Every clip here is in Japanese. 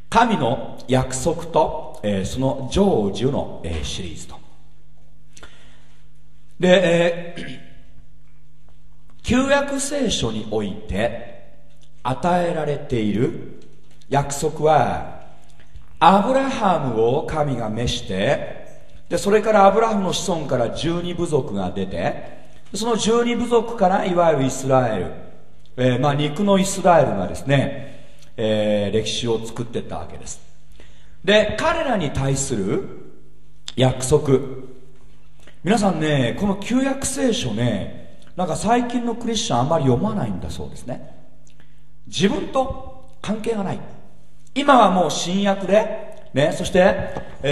神の約束と、その成就の、シリーズと。で、旧約聖書において与えられている約束は、アブラハムを神が召して、でそれからアブラハムの子孫から12部族が出て、その12部族からいわゆるイスラエル、肉のイスラエルがですね、歴史を作っていったわけです。で彼らに対する約束、皆さんね、この旧約聖書ね、なんか最近のクリスチャンあんまり読まないんだそうですね。自分と関係がない。今はもう新約でね、そして、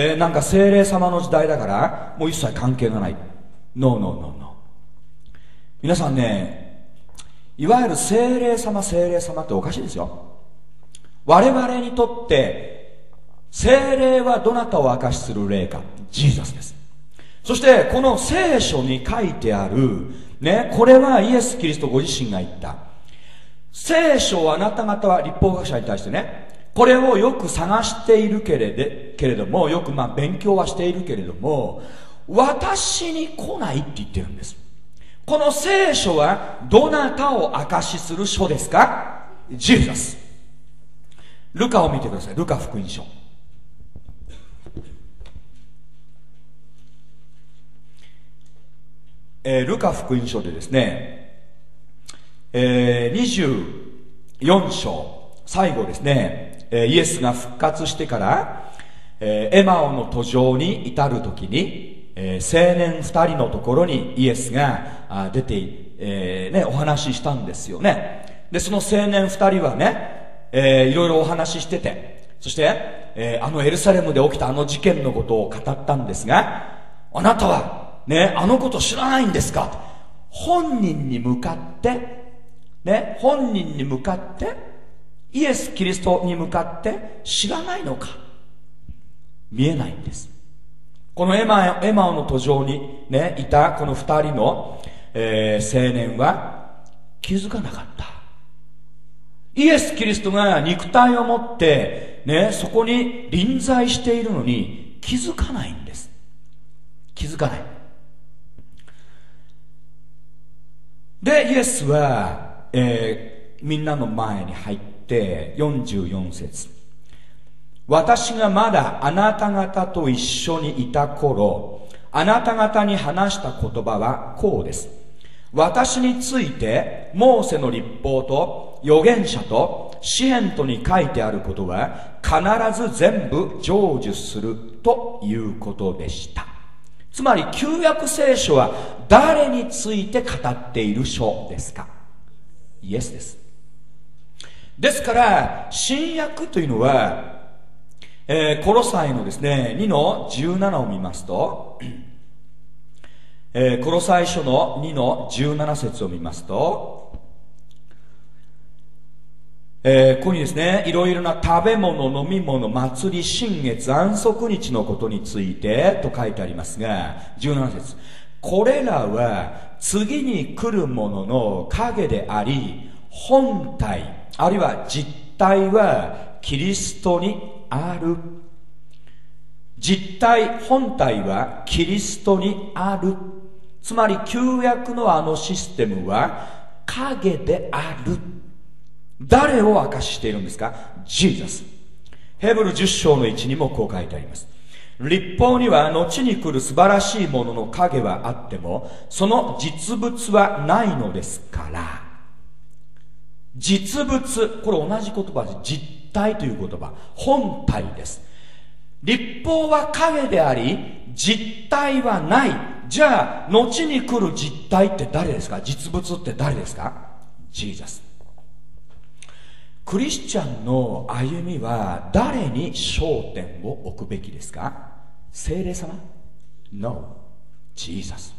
なんか聖霊様の時代だからもう一切関係がない。ノーノーノーノー。皆さんね、いわゆる聖霊様っておかしいですよ。我々にとって聖霊はどなたを証しする霊か、ジーザスです。そしてこの聖書に書いてあるね、これはイエス・キリストご自身が言った聖書を、あなた方は立法学者に対してね、これをよく探しているけれども、よく勉強はしているけれども、私に来ないって言ってるんです。この聖書はどなたを証しする書ですか？ジーザス。ルカを見てください。ルカ福音書、ルカ福音書でですね、24章最後ですね、イエスが復活してから、エマオの途上に至るときに、青年2人のところにイエスが出て、お話ししたんですよね。でその青年2人はね、いろいろお話ししてて、そして、エルサレムで起きたあの事件のことを語ったんですが、あなたはね、あのこと知らないんですか？本人に向かってね、本人に向かってイエス・キリストに向かって知らないのか？見えないんです。このエマオの途上に、ね、いたこの2人の、青年は気づかなかった。イエス・キリストが肉体を持って、ね、そこに臨在しているのに気づかないんです。気づかない。でイエスは、みんなの前に入って44節、私がまだあなた方と一緒にいた頃、あなた方に話した言葉はこうです。私についてモーセの律法と預言者と詩篇とに書いてあることは必ず全部成就するということでした。つまり旧約聖書は誰について語っている書ですか？イエスです。ですから新約というのは、コロサイのですね2の17を見ますと、コロサイ書の2の17節を見ますと、ここにですね、いろいろな食べ物、飲み物、祭り、新月、安息日のことについてと書いてありますが、17節、これらは次に来るものの影であり、本体あるいは実体はキリストにある。実体、本体はキリストにある。つまり旧約のあのシステムは影である。誰を明かししているんですか？ジーザス。ヘブル10章の1にもこう書いてあります。律法には後に来る素晴らしいものの影はあっても、その実物はないのですから。実物、これ同じ言葉です。実体という言葉、本体です。律法は影であり実体はない。じゃあ後に来る実体って誰ですか？実物って誰ですか？ジーザス。クリスチャンの歩みは誰に焦点を置くべきですか？聖霊様？ No、 ジーザス。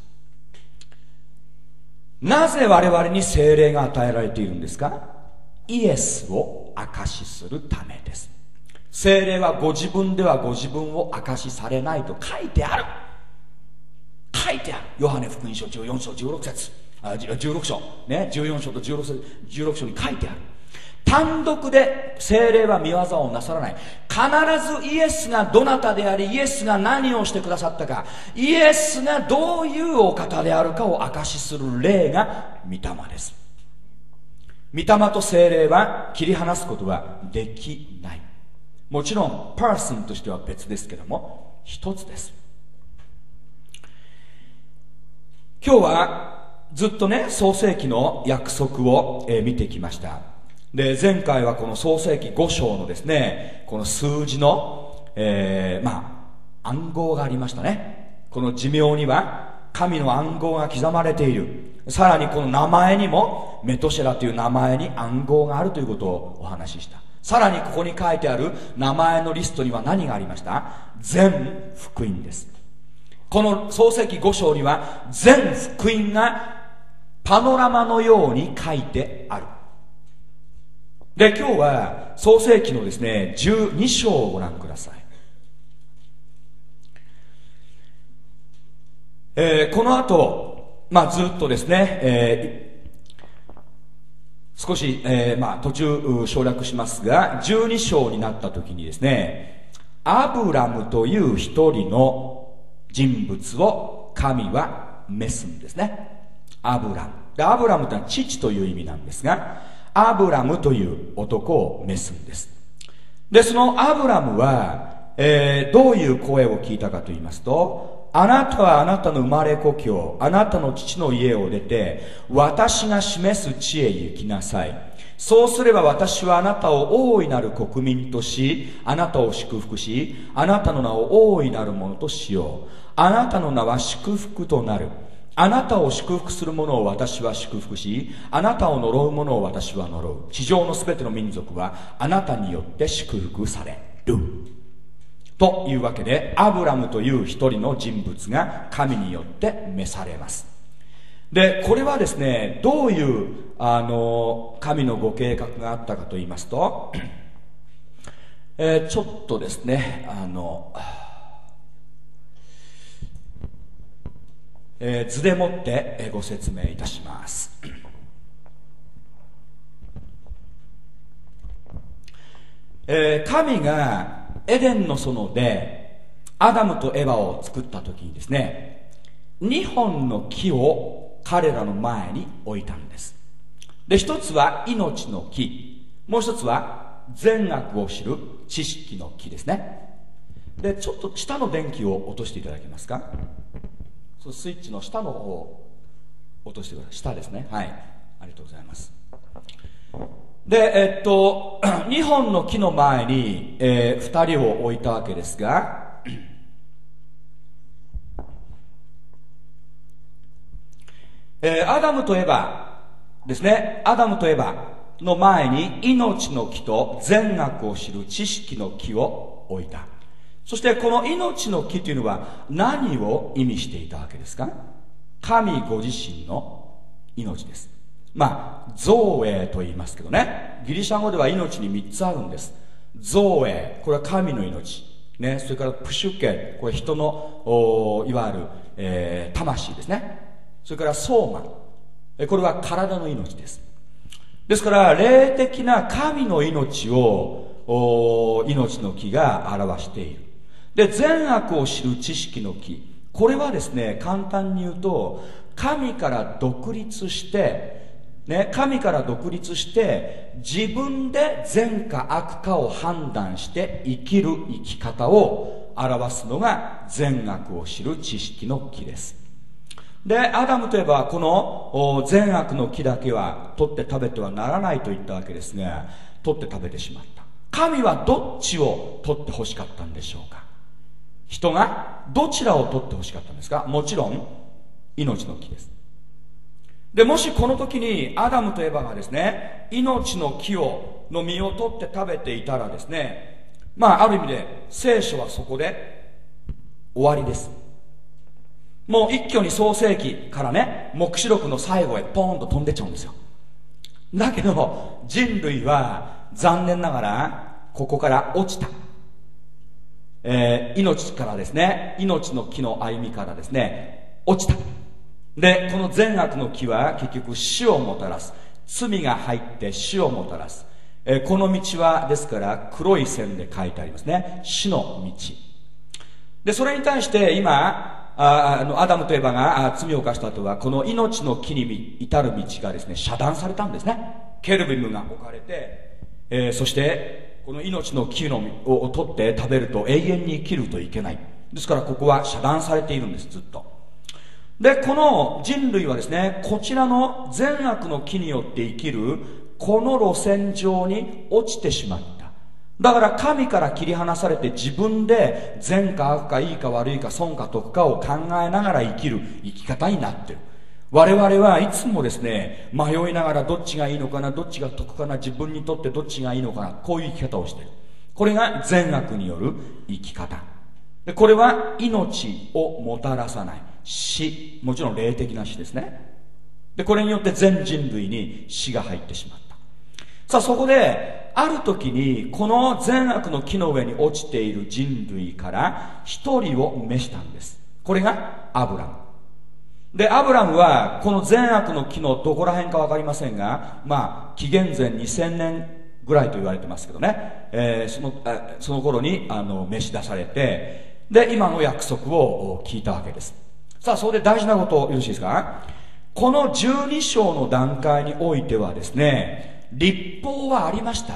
なぜ我々に聖霊が与えられているんですか？イエスを証しするためです。聖霊はご自分ではご自分を証しされないと書いてある。書いてある。ヨハネ福音書14章16節16章ね、14章と16章に書いてある。 単独で聖霊は御業をなさらない。必ずイエスがどなたであり、イエスが何をしてくださったか、イエスがどういうお方であるかを証しする霊が御霊です。御霊と聖霊は切り離すことはできない。もちろんパーソンとしては別ですけども、一つです。今日はずっとね、創世記の約束を見てきました。で、前回はこの創世記5章のですね、この数字の、暗号がありましたね。この寿命には神の暗号が刻まれている。さらにこの名前にもメトシェラという名前に暗号があるということをお話しした。さらにここに書いてある名前のリストには何がありました？全福音です。この創世記5章には全福音がパノラマのように書いてある。で、今日は創世記のですね、12章をご覧ください。この後、ずっとですね、少し、途中省略しますが、12章になった時にですね、アブラムという一人の人物を神は召すんですね。アブラム。で、アブラムというのは父という意味なんですが、アブラムという男を召すんです。で、そのアブラムは、どういう声を聞いたかと言いますと、あなたはあなたの生まれ故郷、あなたの父の家を出て、私が示す地へ行きなさい。そうすれば私はあなたを大いなる国民とし、あなたを祝福し、あなたの名を大いなるものとしよう。あなたの名は祝福となる。あなたを祝福する者を私は祝福し、あなたを呪う者を私は呪う。地上のすべての民族はあなたによって祝福される。というわけで、アブラムという一人の人物が神によって召されます。で、これはですね、どういう神のご計画があったかと言いますと、ちょっとですね、図でもってご説明いたします。神がエデンの園でアダムとエヴァを作った時にですね、2本の木を彼らの前に置いたんです。で、一つは命の木、もう一つは善悪を知る知識の木ですね。で、ちょっと下の電気を落としていただけますか。そのスイッチの下の方を落としてください。下ですね。はい、ありがとうございます。で、2本の木の前に、2人を置いたわけですが、アダムとエバですね。アダムとエバの前に命の木と善悪を知る知識の木を置いた。そしてこの命の木というのは何を意味していたわけですか？神ご自身の命です。ゾーエと言いますけどね、ギリシャ語では命に3つあるんです。ゾーエ、これは神の命、ね、それからプシュケ、これ人のいわゆる、魂ですね。それからソーマ、これは体の命です。ですから霊的な神の命を命の木が表している。で、善悪を知る知識の木、これはですね、簡単に言うと神から独立して神から独立して自分で善か悪かを判断して生きる生き方を表すのが善悪を知る知識の木です。で、アダムといえばこの善悪の木だけは取って食べてはならないと言ったわけですが、取って食べてしまった。神はどっちを取って欲しかったんでしょうか。人がどちらを取って欲しかったんですか？もちろん命の木です。で、もしこの時にアダムとエバがですね、命の木の実を取って食べていたらですね、ある意味で聖書はそこで終わりです。もう一挙に創世記からね、黙示録の最後へポーンと飛んでっちゃうんですよ。だけど人類は残念ながらここから落ちた、命からですね、命の木の歩みからですね、落ちた。で、この善悪の木は結局死をもたらす。罪が入って死をもたらす。 この道はですから黒い線で書いてありますね。死の道で、それに対して今アダムとエバが罪を犯した後は、この命の木に至る道がですね遮断されたんですね。ケルビムが置かれて、そしてこの命の木を取って食べると永遠に生きるといけない。ですからここは遮断されているんです、ずっと。で、この人類はですね、こちらの善悪の木によって生きるこの路線上に落ちてしまった。だから神から切り離されて自分で善か悪かいいか悪いか損か得かを考えながら生きる生き方になっている。我々はいつもですね、迷いながらどっちがいいのかな、どっちが得かな、自分にとってどっちがいいのかな、こういう生き方をしている。これが善悪による生き方で、これは命をもたらさない死、もちろん霊的な死ですね。で、これによって全人類に死が入ってしまった。さあ、そこである時にこの善悪の木の上に落ちている人類から一人を召したんです。これがアブラムで、アブラムはこの善悪の木のどこら辺か分かりませんが、紀元前2000年ぐらいと言われてますけどね、その頃に召し出されて、で今の約束を聞いたわけです。さあ、それで大事なことよろしいですか。この12章の段階においてはですね、律法はありました？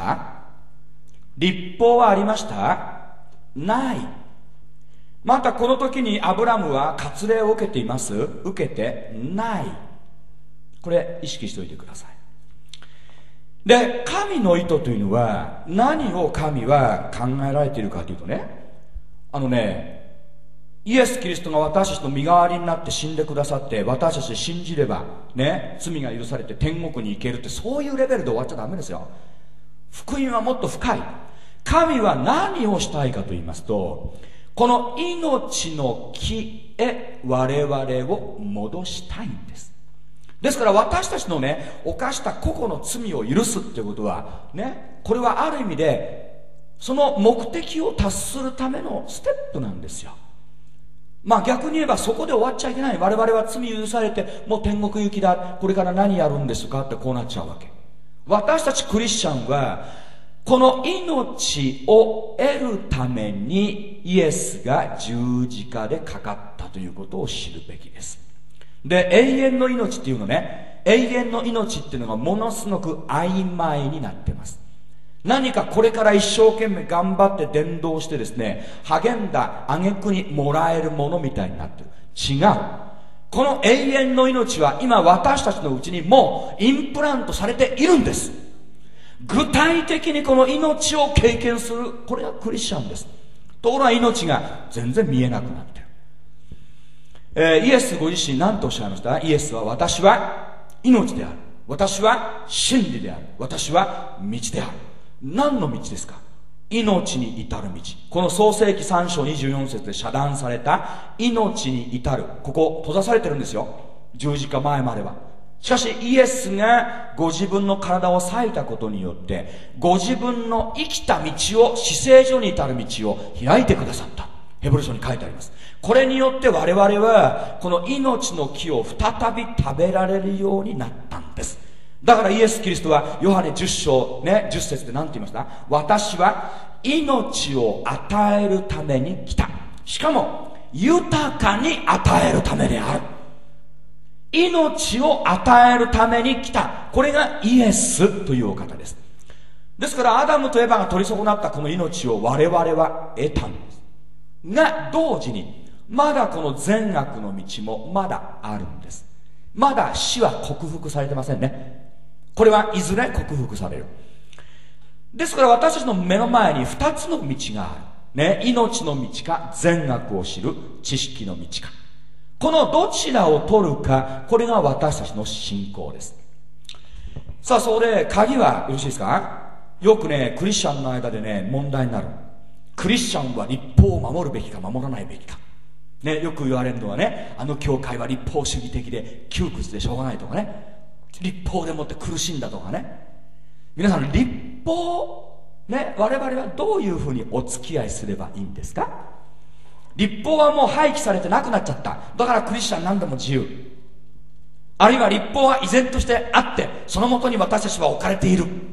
律法はありました？ない。またこの時にアブラムは割礼を受けています？受けてない。これ意識しておいてください。で、神の意図というのは何を神は考えられているかというとね、イエス・キリストが私たちの身代わりになって死んでくださって、私たち信じればね、罪が許されて天国に行けるって、そういうレベルで終わっちゃダメですよ。福音はもっと深い。神は何をしたいかと言いますと、この命の木へ我々を戻したいんです。ですから私たちのね、犯した個々の罪を許すっていうことはね、これはある意味でその目的を達するためのステップなんですよ。逆に言えばそこで終わっちゃいけない。我々は罪許されてもう天国行きだ、これから何やるんですかってこうなっちゃうわけ。私たちクリスチャンはこの命を得るためにイエスが十字架でかかったということを知るべきです。で、永遠の命っていうのね、永遠の命っていうのがものすごく曖昧になってます。何かこれから一生懸命頑張って伝道してですね、励んだ挙句にもらえるものみたいになってる。違う。この永遠の命は今私たちのうちにもうインプラントされているんです。具体的にこの命を経験する、これがクリスチャンです。ところが命が全然見えなくなってる。イエスご自身何とおっしゃいました？イエスは私は命である、私は真理である、私は道である。何の道ですか？命に至る道。この創世記3章24節で遮断された命に至る、ここ閉ざされてるんですよ、十字架前までは。しかしイエスがご自分の体を裂いたことによってご自分の生きた道を、死聖所に至る道を開いてくださった。ヘブル書に書いてあります。これによって我々はこの命の木を再び食べられるようになったんです。だからイエス・キリストはヨハネ10章ね、10節で何て言いました？私は命を与えるために来た。しかも豊かに与えるためである。命を与えるために来た。これがイエスというお方です。ですからアダムとエバが取り損なったこの命を我々は得たんですが、同時にまだこの善悪の道もまだあるんです。まだ死は克服されてませんね。これはいずれ克服される。ですから私たちの目の前に2つの道がある、ね、命の道か善悪を知る知識の道か。このどちらを取るか、これが私たちの信仰です。さあ、それで鍵はよろしいですか？よくね、クリスチャンの間でね、問題になる。クリスチャンは律法を守るべきか守らないべきか、ね、よく言われるのはね、あの教会は立法主義的で窮屈でしょうがないとかね、律法でもって苦しんだとかね。皆さん、律法ね、我々はどういうふうにお付き合いすればいいんですか？律法はもう廃棄されてなくなっちゃった。だからクリスチャン何でも自由。あるいは律法は依然としてあって、そのもとに私たちは置かれている。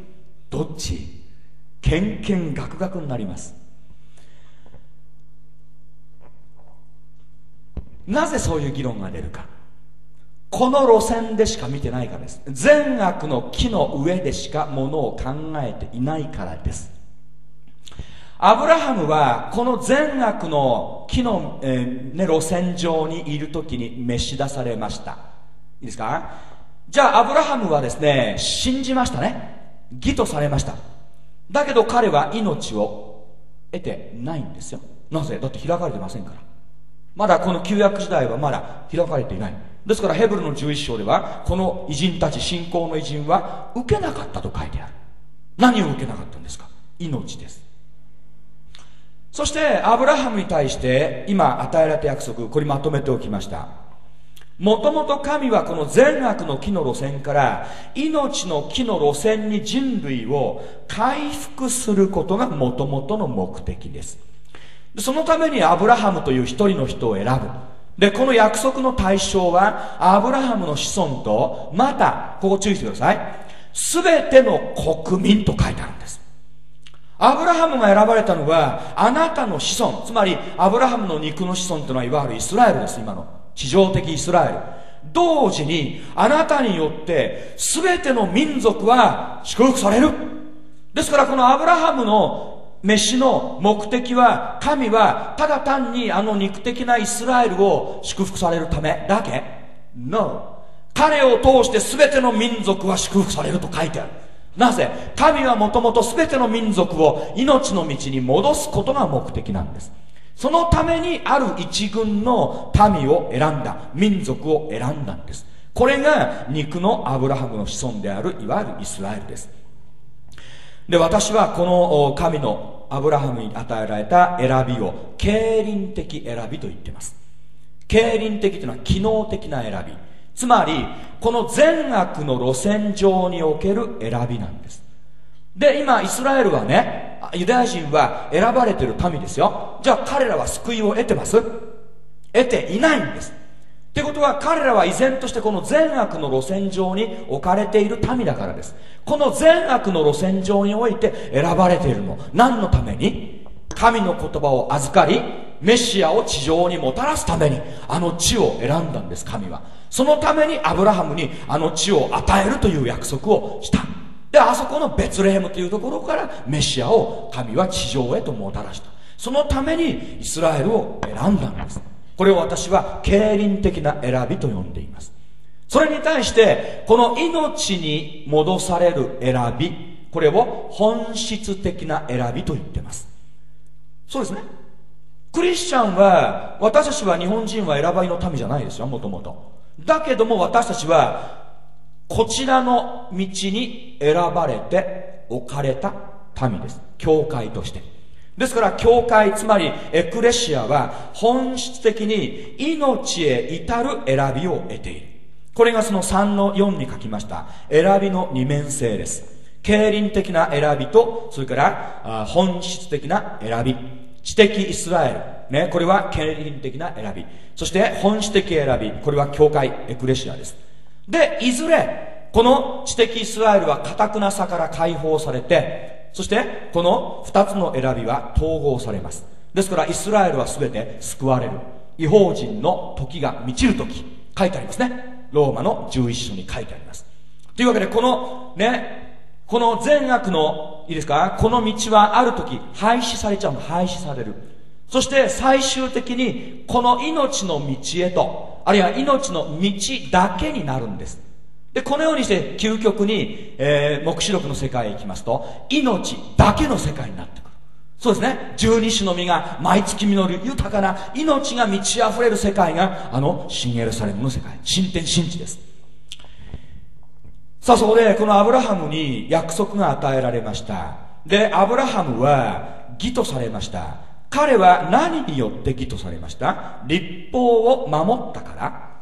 どっち？けんけんがくがくになります。なぜそういう議論が出るか。この路線でしか見てないからです。善悪の木の上でしかものを考えていないからです。アブラハムはこの善悪の木の、路線上にいるときに召し出されました。いいですか？じゃあアブラハムはですね、信じましたね。義とされました。だけど彼は命を得てないんですよ。なぜ？だって開かれてませんから。まだこの旧約時代はまだ開かれていない。ですからヘブルの11章ではこの偉人たち、信仰の偉人は受けなかったと書いてある。何を受けなかったんですか？命です。そしてアブラハムに対して今与えられた約束、これまとめておきました。もともと神はこの善悪の木の路線から命の木の路線に人類を回復することがもともとの目的です。そのためにアブラハムという一人の人を選ぶ。で、この約束の対象はアブラハムの子孫と、またここ注意してください、すべての国民と書いてあるんです。アブラハムが選ばれたのはあなたの子孫、つまりアブラハムの肉の子孫というのは、いわゆるイスラエルです。今の地上的イスラエル。同時にあなたによってすべての民族は祝福される。ですからこのアブラハムの召しの目的は、神はただ単にあの肉的なイスラエルを祝福されるためだけ？ No。 彼を通して全ての民族は祝福されると書いてある。なぜ？神はもともと全ての民族を命の道に戻すことが目的なんです。そのためにある一群の民を選んだ、民族を選んだんです。これが肉のアブラハムの子孫であるいわゆるイスラエルです。で、私はこの神のアブラハムに与えられた選びを経輪的選びと言っています。経輪的というのは機能的な選び、つまりこの善悪の路線上における選びなんです。で、今イスラエルはね、ユダヤ人は選ばれている民ですよ。じゃあ彼らは救いを得てます？得ていないんです。ってことは彼らは依然としてこの善悪の路線上に置かれている民だからです。この善悪の路線上において選ばれているの、何のために？神の言葉を預かりメシアを地上にもたらすためにあの地を選んだんです。神はそのためにアブラハムにあの地を与えるという約束をした。で、あそこのベツレヘムというところからメシアを神は地上へともたらした。そのためにイスラエルを選んだんです。これを私は経輪的な選びと呼んでいます。それに対してこの命に戻される選び、これを本質的な選びと言っています。そうですね。クリスチャンは、私たちは日本人は選ばれの民じゃないですよ、もともと。だけども私たちはこちらの道に選ばれて置かれた民です。教会として。ですから教会、つまりエクレシアは本質的に命へ至る選びを得ている。これがその3の4に書きました選びの二面性です。経輪的な選びと、それから本質的な選び。知的イスラエル、ね、これは経輪的な選び。そして本質的選び、これは教会エクレシアです。で、いずれこの知的イスラエルは堅くなさから解放されて、そしてこの2つの選びは統合されます。ですからイスラエルは全て救われる。異邦人の時が満ちる時、書いてありますね。ローマの11章に書いてあります。というわけでこの善悪の、いいですか、この道はある時廃止されちゃうの。廃止される。そして最終的にこの命の道へと、あるいは命の道だけになるんです。で、このようにして究極に、黙示録の世界へ行きますと命だけの世界になってくる。そうですね。十二種の実が毎月実る豊かな命が満ち溢れる世界があの新エルサレムの世界、新天新地です。さあ、そこでこのアブラハムに約束が与えられました。で、アブラハムは義とされました。彼は何によって義とされました？律法を守ったから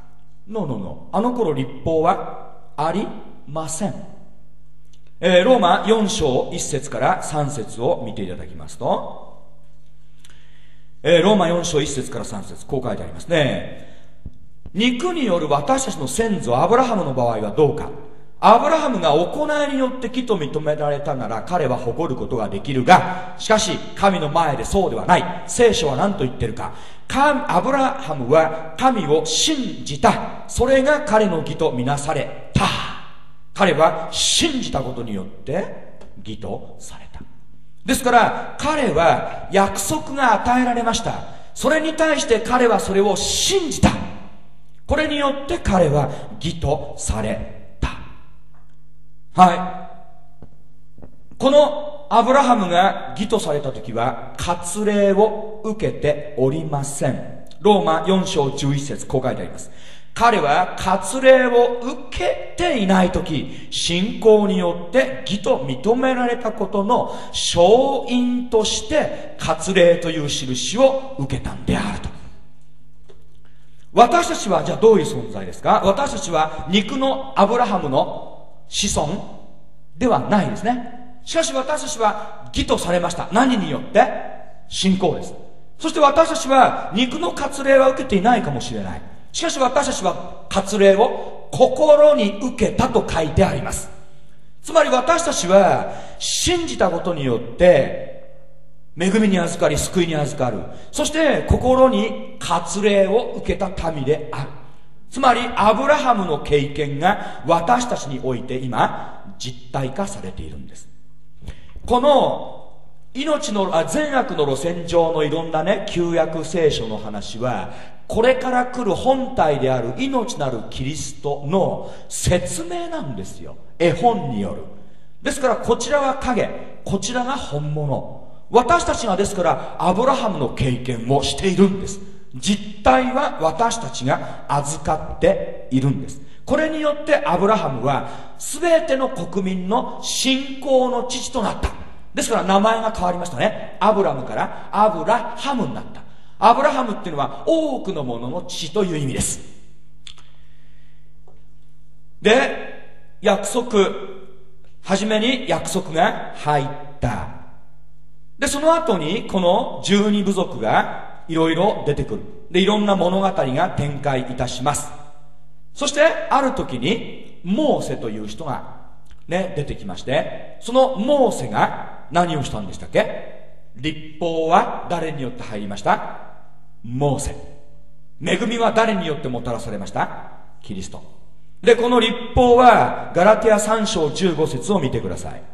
？No。あの頃律法はありません。ローマ4章1節から3節を見ていただきますと、ローマ4章1節から3節、こう書いてありますね。肉による私たちの先祖アブラハムの場合はどうか。 アブラハムが行いによって義と認められたなら彼は誇ることができるが、しかし神の前でそうではない。聖書は何と言ってるか。アブラハムは神を信じた。それが彼の義とみなされた。彼は信じたことによって義とされた。ですから彼は約束が与えられました。それに対して彼はそれを信じた。これによって彼は義とされた。はい。このアブラハムが義とされた時は割礼を受けておりません。ローマ4章11節こう書いてあります。彼は割礼を受けていない時、信仰によって義と認められたことの証印として割礼という印を受けたんであると。私たちはじゃあどういう存在ですか？私たちは肉のアブラハムの子孫ではないですね。しかし私たちは義とされました。何によって？信仰です。そして私たちは肉の割礼は受けていないかもしれない。しかし私たちは割礼を心に受けたと書いてあります。つまり私たちは信じたことによって恵みに預かり救いに預かる。そして心に割礼を受けた民である。つまりアブラハムの経験が私たちにおいて今実体化されているんです。この命の善悪の路線上のいろんなね旧約聖書の話はこれから来る本体である命なるキリストの説明なんですよ。絵本による。ですからこちらは影、こちらが本物。私たちがですからアブラハムの経験をしているんです。実態は私たちが預かっているんです。これによってアブラハムは全ての国民の信仰の父となった。ですから名前が変わりましたね。アブラムからアブラハムになった。アブラハムっていうのは多くのものの父という意味です。で、約束、初めに約束が入った。で、その後にこの12部族がいろいろ出てくる。で、いろんな物語が展開いたします。そしてある時にモーセという人がね、出てきまして、そのモーセが何をしたんでしたっけ？律法は誰によって入りました？モーセ。恵みは誰によってもたらされました？キリスト。で、この律法はガラテヤ3章15節を見てください。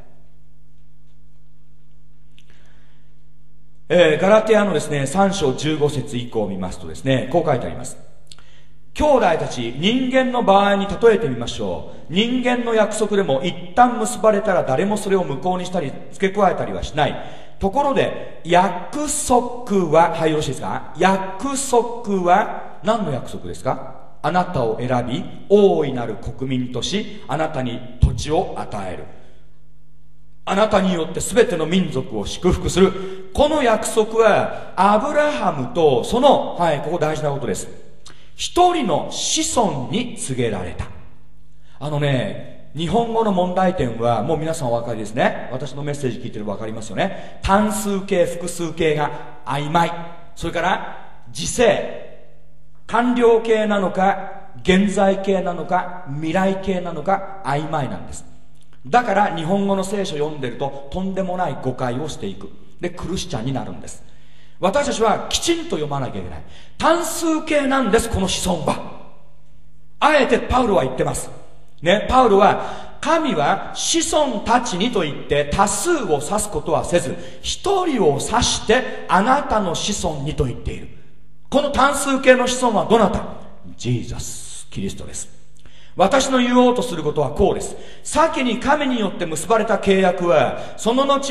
ガラテヤのですね3章15節以降を見ますとですね、こう書いてあります。兄弟たち、人間の場合に例えてみましょう。人間の約束でも一旦結ばれたら誰もそれを無効にしたり付け加えたりはしない。ところで約束は、はい、よろしいですか？約束は何の約束ですか？あなたを選び大いなる国民とし、あなたに土地を与える。あなたによって全ての民族を祝福する。この約束はアブラハムとその、はい、ここ大事なことです。一人の子孫に告げられた。日本語の問題点はもう皆さんお分かりですね。私のメッセージ聞いてれば分かりますよね。単数形複数形が曖昧。それから時制、完了形なのか現在形なのか未来形なのか曖昧なんです。だから日本語の聖書を読んでるととんでもない誤解をしていく。でクリスチャンになるんです。私たちはきちんと読まなきゃいけない。単数形なんです、この子孫は。あえてパウロは言ってますね。パウロは神は子孫たちにと言って多数を指すことはせず、一人を指してあなたの子孫にと言っている。この単数形の子孫はどなた？ジーザス、キリストです。私の言おうとすることはこうです。先に神によって結ばれた契約はその後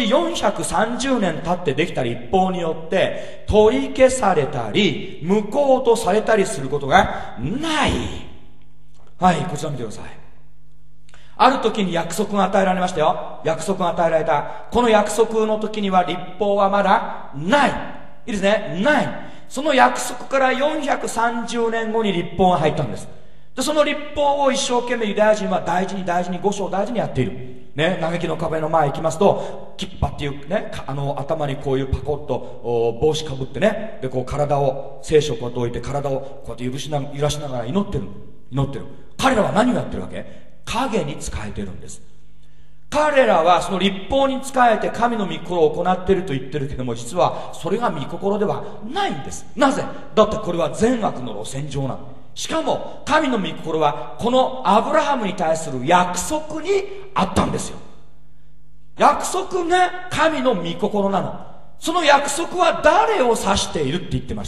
430年経ってできた律法によって取り消されたり無効とされたりすることがない。はい、こちら見てください。ある時に約束が与えられましたよ。約束が与えられた。この約束の時には律法はまだない。いいですね、ない。その約束から430年後に律法が入ったんです。でその律法を一生懸命ユダヤ人は大事に大事に5章大事にやっているね。嘆きの壁の前行きますとキッパっていうね、頭にこういうパコッと帽子かぶってね、でこう体を聖書をこうやって置いて体をこうやって揺らしながら祈ってる。彼らは何をやってるわけ？ 影に仕えてるんです。彼らはその律法に仕えて神の御心を行っていると言ってるけども、実はそれが御心ではないんです。なぜ？だってこれは善悪の路線上なの。しかも神の御心はこのアブラハムに対する約束にあったんですよ。約束が神の御心なの。その約束は誰を指しているって言ってました？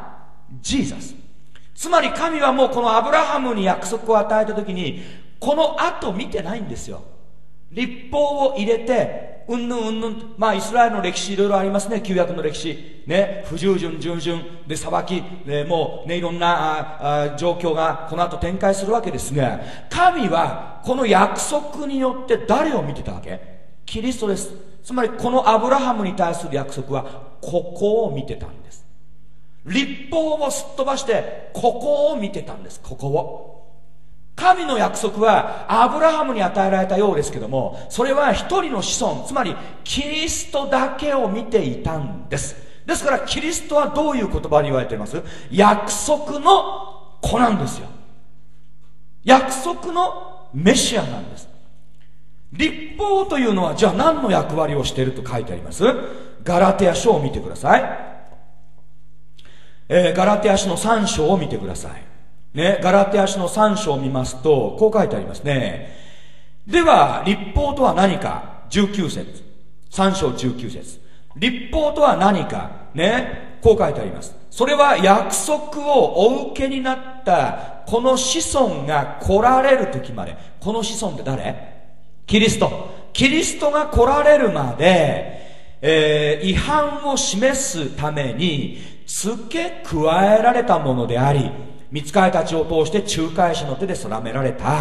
ジーザス。つまり神はもうこのアブラハムに約束を与えた時にこの後見てないんですよ。律法を入れてうんぬんうんぬん、まあイスラエルの歴史いろいろありますね。旧約の歴史ね、不従順従順で裁き、もうね、いろんな状況がこの後展開するわけですが、神はこの約束によって誰を見てたわけ？キリストです。つまりこのアブラハムに対する約束はここを見てたんです。律法をすっ飛ばしてここを見てたんです。ここを。神の約束はアブラハムに与えられたようですけども、それは一人の子孫、つまりキリストだけを見ていたんです。ですからキリストはどういう言葉に言われています？約束の子なんですよ。約束のメシアなんです。律法というのはじゃあ何の役割をしていると書いてあります？ガラテヤ書を見てください。ガラテヤ書の3章を見てください。ね、ガラテヤ書の3章を見ますと、こう書いてありますね。では、律法とは何か？ 19 節。3章19節。律法とは何か？ね、こう書いてあります。それは約束をお受けになったこの子孫が来られる時まで。この子孫って誰？キリスト。キリストが来られるまで、違反を示すために付け加えられたものであり、御使いたちを通して仲介者の手で定められた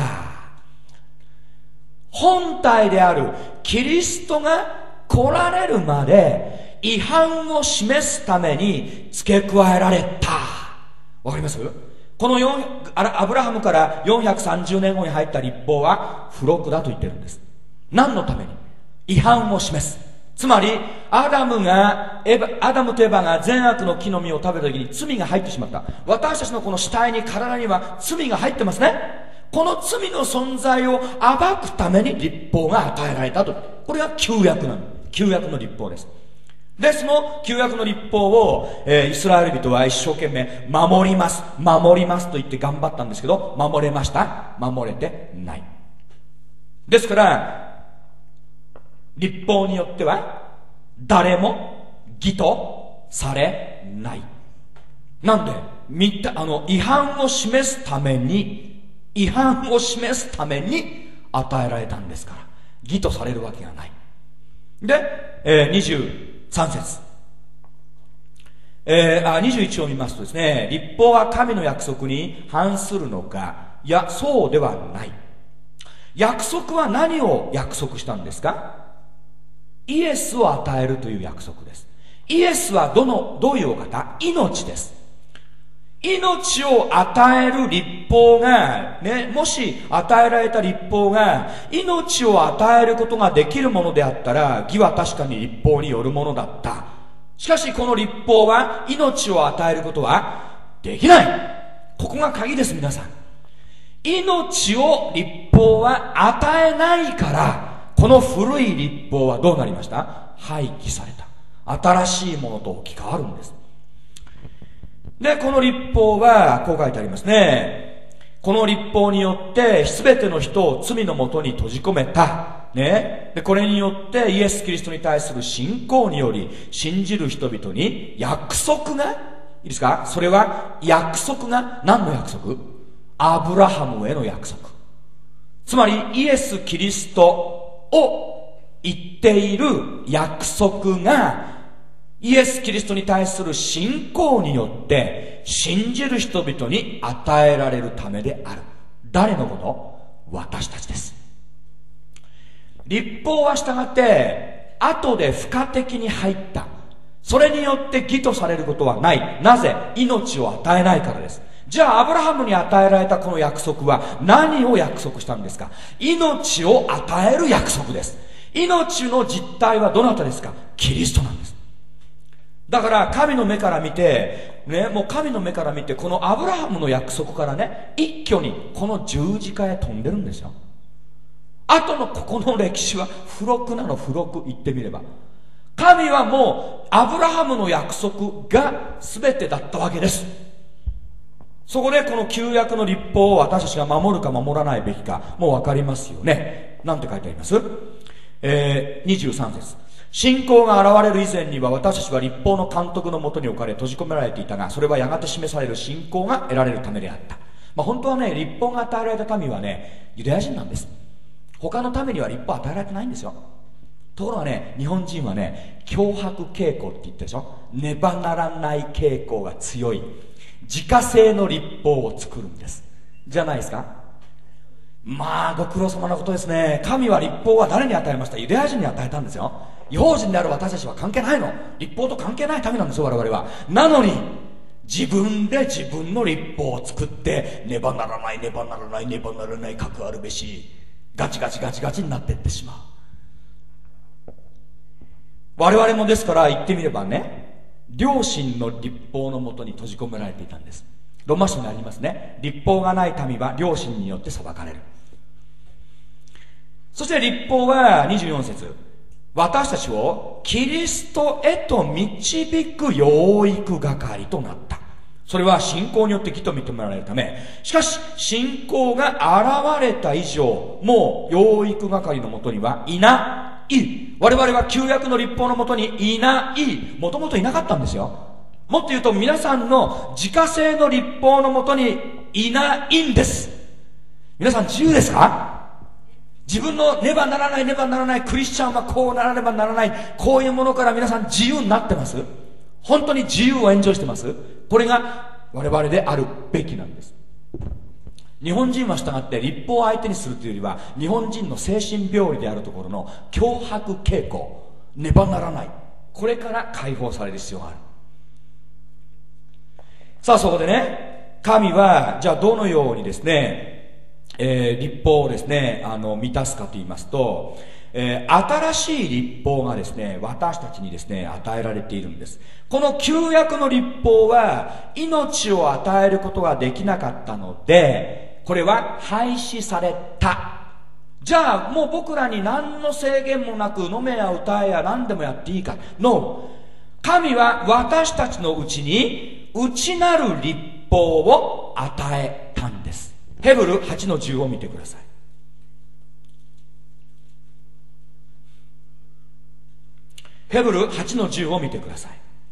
本体であるキリストが来られるまで違反を示すために付け加えられた。わかります？このアブラハムから430年後に入った律法は付録だと言ってるんです。何のために？違反を示す。つまりアダムとエバが善悪の木の実を食べた時に罪が入ってしまった。私たちのこの死体に体には罪が入ってますね。この罪の存在を暴くために律法が与えられたと。これが旧約なの。旧約の律法です。で、その旧約の律法を、イスラエル人は一生懸命守りますと言って頑張ったんですけど、守れました？守れてない。ですから律法によっては誰も義とされない。なんで違反を示すために与えられたんですから、義とされるわけがない。で、23節、21を見ますとですね、律法は神の約束に反するのか？いや、そうではない。約束は何を約束したんですか？イエスを与えるという約束です。イエスはどういうお方？命です。命を与える律法が、ね、もし与えられた律法が命を与えることができるものであったら、義は確かに律法によるものだった。しかしこの律法は命を与えることはできない。ここが鍵です。皆さん、命を律法は与えないから、この古い律法はどうなりました？廃棄された。新しいものと置き換わるんです。で、この律法はこう書いてありますね。この律法によって全ての人を罪のもとに閉じ込めた。ね。で、これによってイエス・キリストに対する信仰により信じる人々に約束が、いいですか？それは約束が何の約束？アブラハムへの約束。つまりイエス・キリストを言っている約束がイエス・キリストに対する信仰によって信じる人々に与えられるためである。誰のこと？私たちです。律法は従って後で付加的に入った。それによって義とされることはない。なぜ？命を与えないからです。じゃあアブラハムに与えられたこの約束は何を約束したんですか？命を与える約束です。命の実態はどなたですか？キリストなんです。だから神の目から見て、ね、もう神の目から見てこのアブラハムの約束からね、一挙にこの十字架へ飛んでるんですよ。 後のここの歴史は付録なの、付録。言ってみれば神はもうアブラハムの約束が全てだったわけです。そこでこの旧約の律法を私たちが守るか守らないべきかもう分かりますよね。なんて書いてあります？23節。信仰が現れる以前には私たちは律法の監督のもとに置かれ閉じ込められていたが、それはやがて示される信仰が得られるためであった。本当はね、律法が与えられた民はね、ユダヤ人なんです。他の民には律法与えられてないんですよ。ところがね、日本人はね、強迫傾向って言ったでしょ。ねばならない傾向が強い自家製の律法を作るんですじゃないですか。ご苦労様なことですね。神は律法は誰に与えました？ユダヤ人に与えたんですよ。異邦人である私たちは関係ないの。律法と関係ない民なんですよ、我々は。なのに自分で自分の律法を作って、ねばならない、ねばならない、ねばならない、かくあるべし、ガチガチガチガチになっていってしまう。我々もですから言ってみればね、良心の律法のもとに閉じ込められていたんです。ローマ書にありますね。律法がない民は良心によって裁かれる。そして律法は24節、私たちをキリストへと導く養育係となった。それは信仰によって義と認められるため。しかし信仰が現れた以上、もう養育係のもとにはいない。我々は旧約の律法のもとにいない。もともといなかったんですよ。もっと言うと皆さんの自家製の律法のもとにいないんです。皆さん自由ですか？自分のねばならないねばならない、クリスチャンはこうならねばならない、こういうものから皆さん自由になってます？本当に自由をエンジョイしてます？これが我々であるべきなんです。日本人は従って律法を相手にするというよりは、日本人の精神病理であるところの脅迫傾向、ねばならない、これから解放される必要がある。さあそこでね、神はじゃあどのようにですね、律法をですね満たすかと言いますと、新しい律法がですね私たちにですね与えられているんです。この旧約の律法は命を与えることができなかったので、これは廃止された。じゃあもう僕らに何の制限もなく飲めや歌えや何でもやっていいか。No、神は私たちのうちに内なる律法を与えたんです。ヘブル 8-10 を見てください。ヘブル 8-10 を見てください。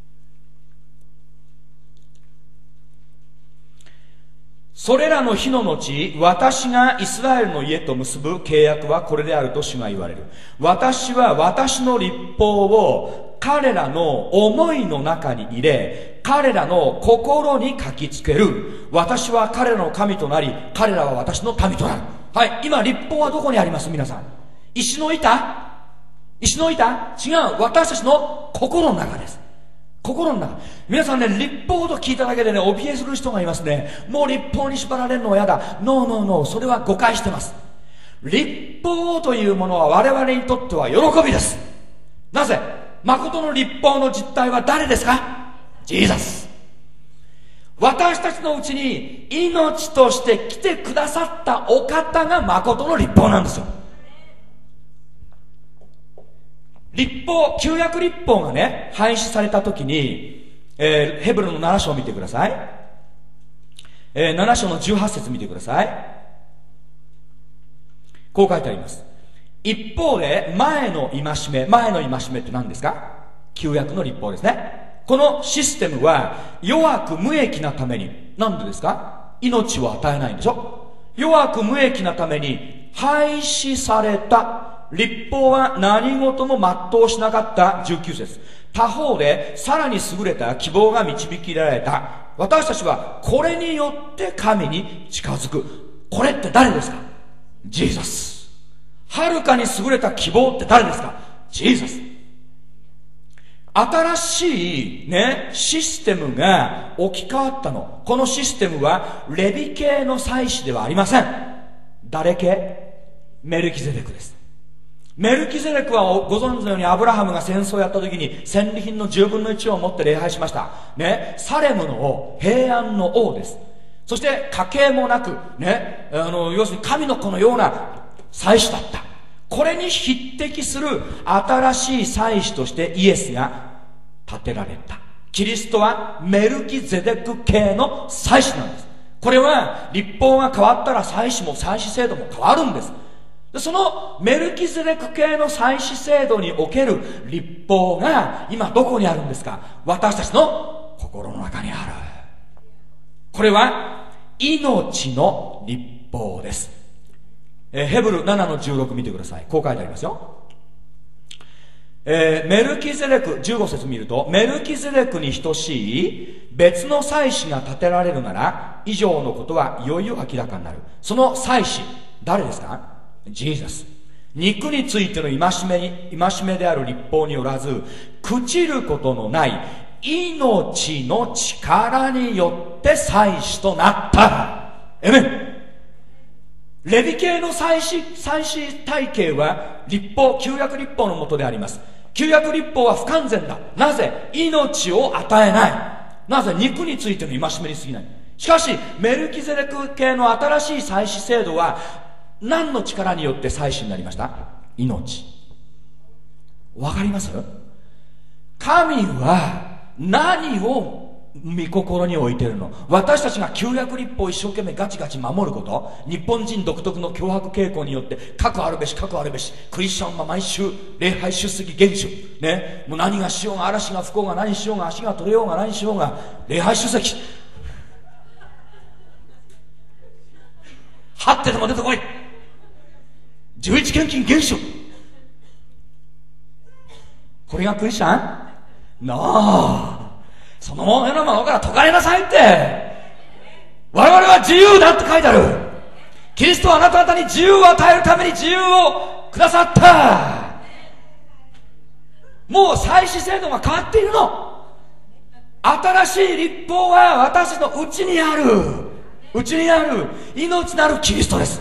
それらの日の後、私がイスラエルの家と結ぶ契約はこれであると主が言われる。私は私の律法を彼らの思いの中に入れ、彼らの心に書きつける。私は彼らの神となり、彼らは私の民となる。はい、今律法はどこにあります？皆さん、石の板？石の板？違う、私たちの心の中です。心の中。皆さんね、律法と聞いただけでね、怯えする人がいますね。もう律法に縛られるのは嫌だ。ノーノーノー、それは誤解してます。律法というものは我々にとっては喜びです。なぜ？誠の律法の実態は誰ですか？ジーザス。私たちのうちに命として来てくださったお方が誠の律法なんですよ。律法、旧約律法がね廃止された時に、ヘブルの7章を見てください。7章の18節見てください。こう書いてあります。一方で前の戒めって何ですか？旧約の律法ですね。このシステムは弱く無益なために、なんでですか？命を与えないんでしょ。弱く無益なために廃止された。律法は何事も全うしなかった19節。他方でさらに優れた希望が導きられた。私たちはこれによって神に近づく。これって誰ですか？ジーザス。はるかに優れた希望って誰ですか？ジーザス。新しいね、システムが置き換わったの。このシステムはレビ系の祭司ではありません。誰系？メルキゼデクです。メルキゼデクはご存知のようにアブラハムが戦争をやった時に戦利品の10分の1を持って礼拝しましたね。サレムの王、平安の王です。そして家系もなくね、要するに神の子のような祭司だった。 これに匹敵する新しい祭司としてイエスが立てられた。キリストはメルキゼデク系の祭司なんです。これは律法が変わったら祭司も祭司制度も変わるんです。でそのメルキゼデク系の祭司制度における律法が今どこにあるんですか？私たちの心の中にある。これは命の律法です。ヘブル7の16見てください。こう書いてありますよ。メルキゼデク、15節見ると、メルキゼデクに等しい別の祭司が立てられるなら、以上のことはいよいよ明らかになる。その祭司、誰ですか？ジーザス。肉についての戒めである律法によらず、朽ちることのない命の力によって祭司となった。エメン。レビ系の祭司体系は律法、旧約律法の下であります。旧約律法は不完全だ。なぜ？命を与えない。なぜ？肉についての戒めに過ぎない。しかしメルキゼデク系の新しい祭司制度は何の力によって祭司になりました？命。わかります？神は何を御心に置いてるの？私たちが旧約律法を一生懸命ガチガチ守ること、日本人独特の脅迫傾向によって核あるべしクリスチャンは毎週礼拝出席厳守ね、もう何がしようが嵐が吹こうが何しようが足が取れようが何しようが礼拝出席、はってでも出てこい、11献金厳守、これがクリスチャン？なあ、そのようなものから解かれなさいって。我々は自由だって書いてある。キリストはあなた方に自由を与えるために自由をくださった。もう祭司制度が変わっているの。新しい律法は私のうちにある。うちにある命なるキリストです。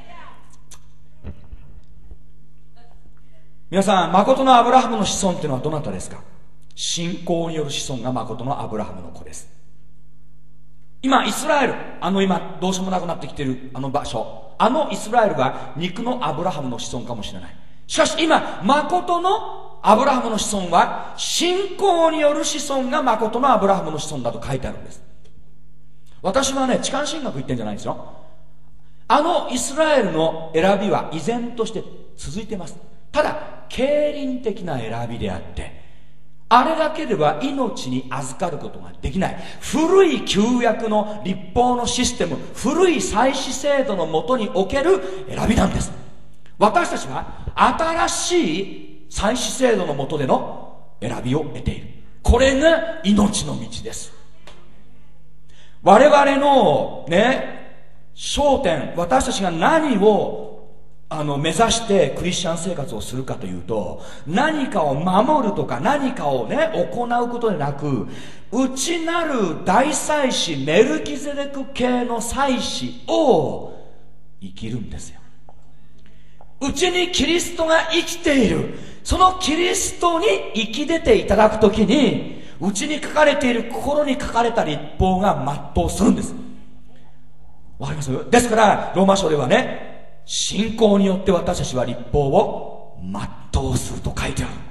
皆さん、誠のアブラハムの子孫っていうのはどなたですか？信仰による子孫が誠のアブラハムの子です。今イスラエル、今どうしようもなくなってきている場所、イスラエルが肉のアブラハムの子孫かもしれない。しかし今誠のアブラハムの子孫は信仰による子孫が誠のアブラハムの子孫だと書いてあるんです。私はね、痴漢神学言ってんじゃないんですよ。イスラエルの選びは依然として続いています。ただ経輪的な選びであって、あれだけでは命に預かることができない。古い旧約の律法のシステム、古い祭司制度のもとにおける選びなんです。私たちは新しい祭司制度のもとでの選びを得ている。これが命の道です。我々のね、焦点、私たちが何を目指してクリスチャン生活をするかというと、何かを守るとか何かをね行うことでなく、内なる大祭司メルキゼデク系の祭司を生きるんですよ。うちにキリストが生きている。そのキリストに生き出ていただくときに、うちに書かれている心に書かれた律法が全うするんです。わかります？ですからローマ書ではね、信仰によって私たちは律法を全うすると書いてある。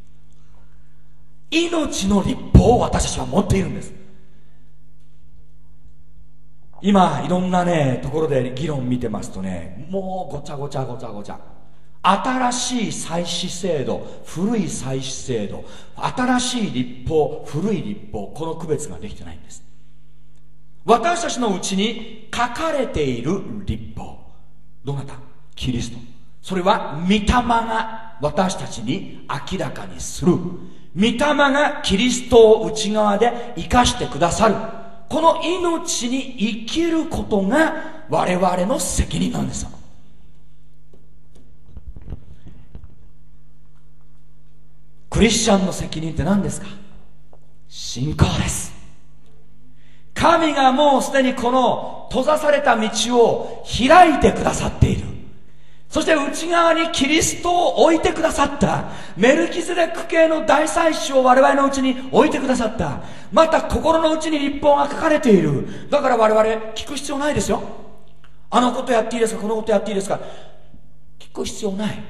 命の律法を私たちは持っているんです。今いろんなねところで議論見てますとね、もうごちゃごちゃ新しい祭司制度、古い祭司制度、新しい律法、古い律法、この区別ができてないんです。私たちのうちに書かれている律法、どなた？キリスト。それは御霊が私たちに明らかにする。御霊がキリストを内側で生かしてくださる。この命に生きることが我々の責任なんですよ。クリスチャンの責任って何ですか？信仰です。神がもうすでにこの閉ざされた道を開いてくださっている。そして内側にキリストを置いてくださった。メルキゼデク系の大祭司を我々のうちに置いてくださった。また心の内に律法が書かれている。だから我々聞く必要ないですよ。あのことやっていいですか、このことやっていいですか、聞く必要ない。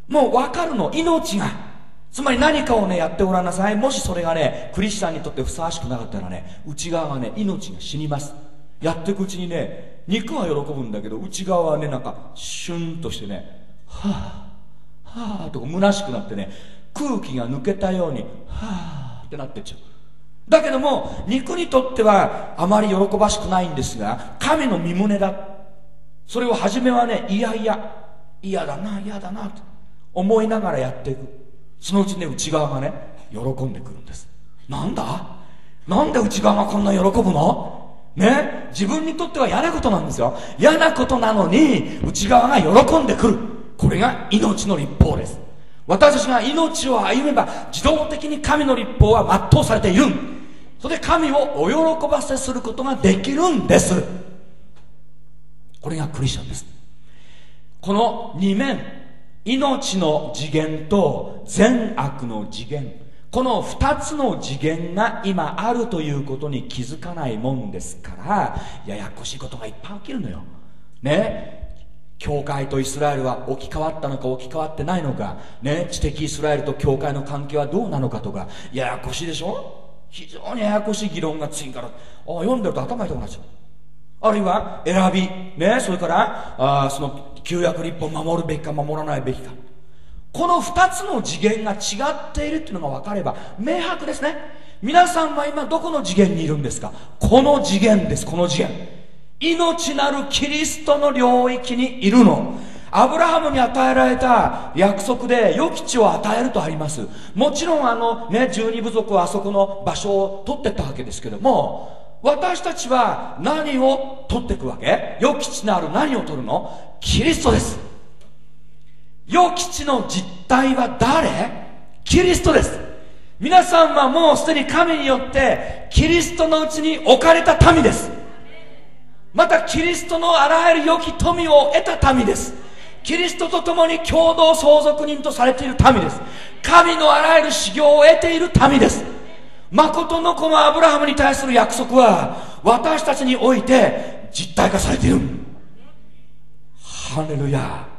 もう分かるの、命が。つまり何かをね、やってごらんなさい。もしそれがね、クリスチャンにとってふさわしくなかったらね、内側がね、命が死にます。やっていくうちにね、肉は喜ぶんだけど、内側はね、なんか、シュンとしてね、はぁ、はぁとか虚しくなってね、空気が抜けたように、はぁってなってっちゃう。だけども、肉にとってはあまり喜ばしくないんですが、神の御胸だ。それを初めはね、嫌だなと思いながらやっていく。そのうちね、内側がね、喜んでくるんです。なんで内側がこんな喜ぶのね、自分にとっては嫌なことなんですよ。嫌なことなのに内側が喜んでくる。これが命の律法です。私たちが命を歩めば自動的に神の律法は全うされている。それで神をお喜ばせすることができるんです。これがクリスチャンです。この二面、命の次元と善悪の次元、この二つの次元が今あるということに気づかないもんですから、ややこしいことがいっぱい起きるのよね。教会とイスラエルは置き換わったのか置き換わってないのかね、知的イスラエルと教会の関係はどうなのかとか、ややこしいでしょ。非常にややこしい議論が次から読んでると頭痛くなっちゃう。あるいは選びね、それからその旧約律法を守るべきか守らないべきか、この二つの次元が違っているっていうのが分かれば明白ですね。皆さんは今どこの次元にいるんですか。この次元です。この次元、命なるキリストの領域にいるの。アブラハムに与えられた約束で良き地を与えるとあります。もちろん12部族はあそこの場所を取ってったわけですけども、私たちは何を取っていくわけ。良き地なる何を取るの。キリストです。良き地の実態は誰。キリストです。皆さんはもうすでに神によってキリストのうちに置かれた民です。またキリストのあらゆる良き富を得た民です。キリストと共に共同相続人とされている民です。神のあらゆる修行を得ている民です。誠のこのアブラハムに対する約束は私たちにおいて実体化されている。ハレルヤ。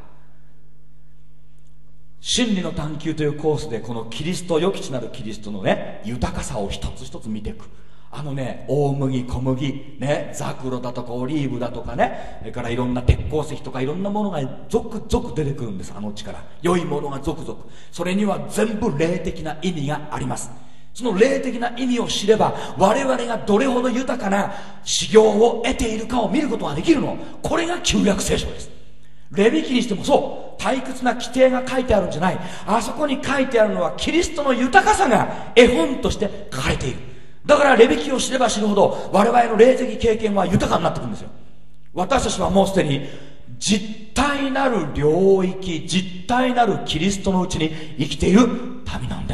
真理の探求というコースでこのキリスト、良き地なるキリストのね、豊かさを一つ一つ見ていく。大麦、小麦、ね、ザクロだとかオリーブだとかね、それからいろんな鉄鉱石とかいろんなものが続々出てくるんです。あの地から良いものが続々。それには全部霊的な意味があります。その霊的な意味を知れば我々がどれほど豊かな修行を得ているかを見ることができるの。これが旧約聖書です。レビ記にしてもそう、退屈な規定が書いてあるんじゃない。あそこに書いてあるのはキリストの豊かさが絵本として書かれている。だからレビ記を知れば知るほど我々の霊的経験は豊かになってくるんですよ。私たちはもうすでに実体なる領域、実体なるキリストのうちに生きている民なんです。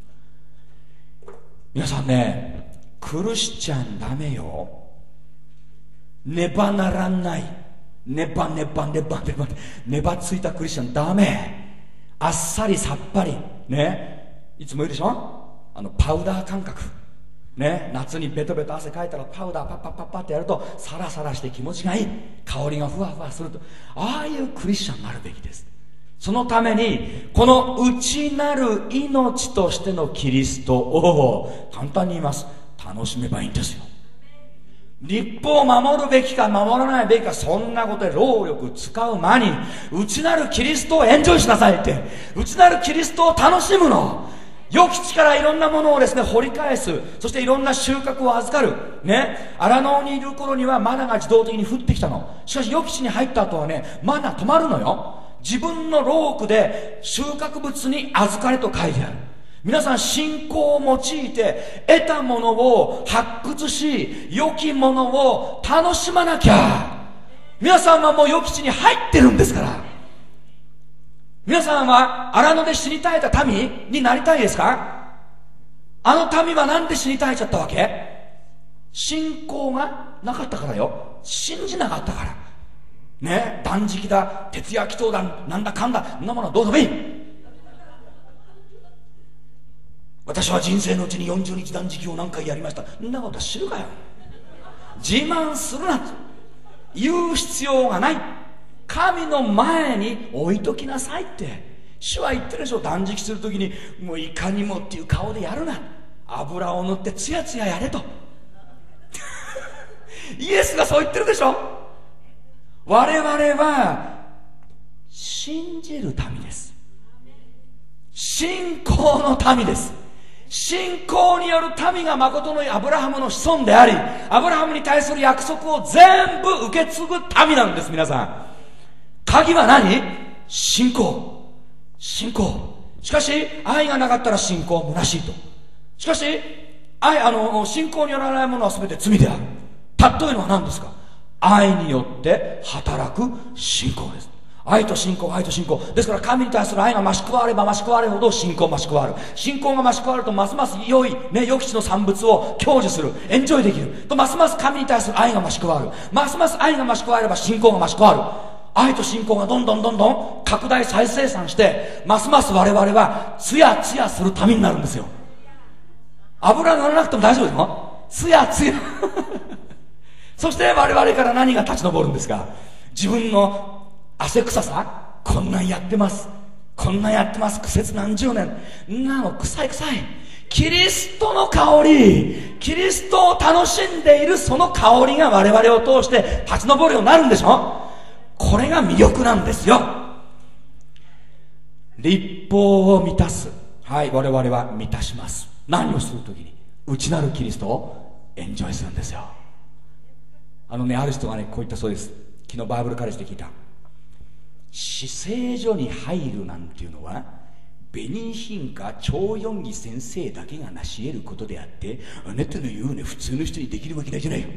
皆さんね、苦しちゃダメよ。ねばならない、ねばついたクリスチャンダメ。あっさりさっぱりね、いつも言うでしょ、パウダー感覚ね、夏にベトベト汗かいたらパウダーパッパッパッパってやるとサラサラして気持ちがいい、香りがふわふわすると、ああいうクリスチャンになるべきです。そのためにこの内なる命としてのキリストを簡単に言います、楽しめばいいんですよ。律法を守るべきか守らないべきか、そんなことで労力使う間に内なるキリストをエンジョイしなさいって、内なるキリストを楽しむの。良き地からいろんなものをですね掘り返す、そしていろんな収穫を預かるね。荒野にいる頃にはマナが自動的に降ってきたの。しかし良き地に入った後はね、マナ止まるのよ。自分の労苦で収穫物に預かれと書いてある。皆さん信仰を用いて得たものを発掘し、良きものを楽しまなきゃ。皆さんはもう良き地に入ってるんですから。皆さんは荒野で死に絶えた民になりたいですか。あの民はなんで死に絶えちゃったわけ。信仰がなかったからよ。信じなかったからね。断食だ、徹夜祈祷だ、なんだかんだ、そんなものはどうでもいい。私は人生のうちに40日断食を何回やりました。そんなことは知るかよ。自慢するなと言う必要がない。神の前に置いときなさいって。 主は言ってるでしょ、断食するときにもういかにもっていう顔でやるな、油を塗ってツヤツヤやれとイエスがそう言ってるでしょ。我々は信じる民です。信仰の民です。信仰による民が誠のアブラハムの子孫であり、アブラハムに対する約束を全部受け継ぐ民なんです。皆さん、鍵は何？信仰。信仰。しかし愛がなかったら信仰は虚しいと。しかし信仰によらないものは全て罪である。尊いのは何ですか？愛によって働く信仰です。愛と信仰、愛と信仰ですから、神に対する愛が増し加われば増し加わるほど信仰増し加わる。信仰が増し加わるとますます良い、良き地の産物を享受する、エンジョイできると、ますます神に対する愛が増し加わる。ますます愛が増し加われば信仰が増し加わる。愛と信仰がどんどん拡大再生産して、ますます我々はツヤツヤする民になるんですよ。油塗らなくても大丈夫ですよ。ツヤツヤそして我々から何が立ち上るんですか？自分の汗臭さ、こんなんやってます、こんなんやってます、苦節何十年なの、臭い。キリストの香り、キリストを楽しんでいるその香りが我々を通して立ち上るようになるんでしょ。これが魅力なんですよ。律法を満たす。はい、我々は満たします。何をするときに内なるキリストをエンジョイするんですよ。ある人がね、こう言ったそうです。昨日バイブルカレッジで聞いた。至聖所に入るなんていうのはベニーヒンか超四義先生だけが成し得ることであって、あなたのような普通の人にできるわけないじゃないよ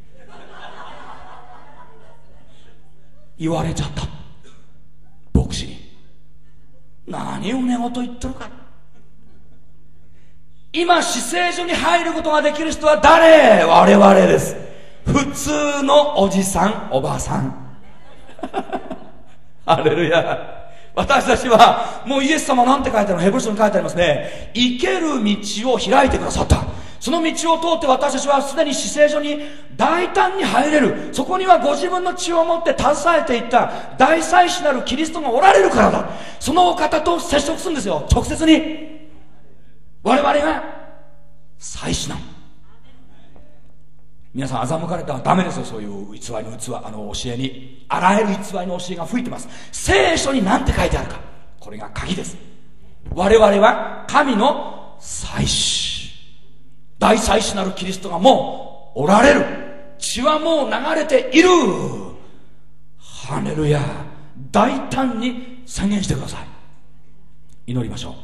言われちゃった。牧師に何を寝言言ってるか。今至聖所に入ることができる人は誰？我々です。普通のおじさんおばさんハレルヤ。私たちはもうイエス様なんて書いてあるの？ヘブル書に書いてありますね。生ける道を開いてくださった。その道を通って私たちはすでに至聖所に大胆に入れる。そこにはご自分の血を持って携えていった大祭司なるキリストがおられるからだ。そのお方と接触するんですよ、直接に。我々が祭司なの。皆さん欺かれたらダメですよ。そういう偽りの教えに、あらゆる偽りの教えが吹いてます。聖書に何て書いてあるか、これが鍵です。我々は神の祭司、大祭司なるキリストがもうおられる。血はもう流れている。ハレルヤ。大胆に宣言してください。祈りましょう。